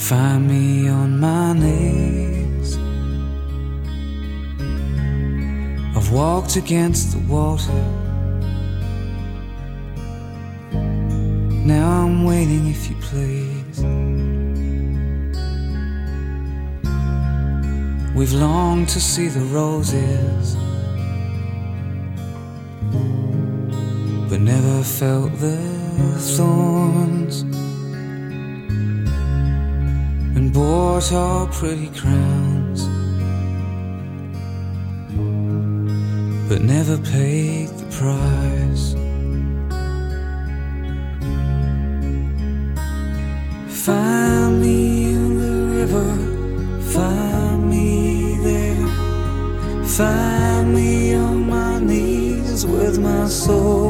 Find me on my knees. I've walked against the water. Now I'm waiting, if you please. We've longed to see the roses, but never felt the thorns, and bought our pretty crowns, but never paid the price. Find me in the river, find me there. Find me on my knees with my soul